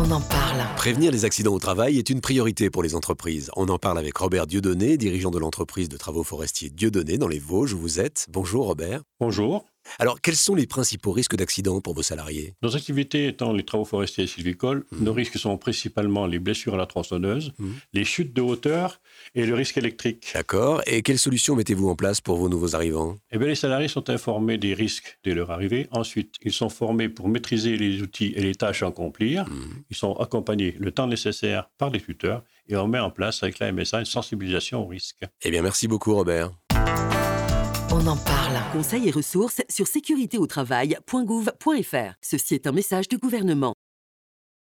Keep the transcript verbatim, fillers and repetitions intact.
On en parle. Prévenir les accidents au travail est une priorité pour les entreprises. On en parle avec Robert Dieudonné, dirigeant de l'entreprise de travaux forestiers Dieudonné dans les Vosges où vous êtes. Bonjour Robert. Bonjour. Alors, quels sont les principaux risques d'accident pour vos salariés ? Nos activités étant les travaux forestiers et sylvicoles, mmh. nos risques sont principalement les blessures à la tronçonneuse, mmh. les chutes de hauteur et le risque électrique. D'accord. Et quelles solutions mettez-vous en place pour vos nouveaux arrivants ? Eh bien, les salariés sont informés des risques dès leur arrivée. Ensuite, ils sont formés pour maîtriser les outils et les tâches à accomplir. Mmh. Ils sont accompagnés le temps nécessaire par des tuteurs et on met en place avec la M S A une sensibilisation aux risques. Eh bien, merci beaucoup Robert. On en parle. Conseils et ressources sur sécurité au travail point gouv point f r. Ceci est un message du gouvernement.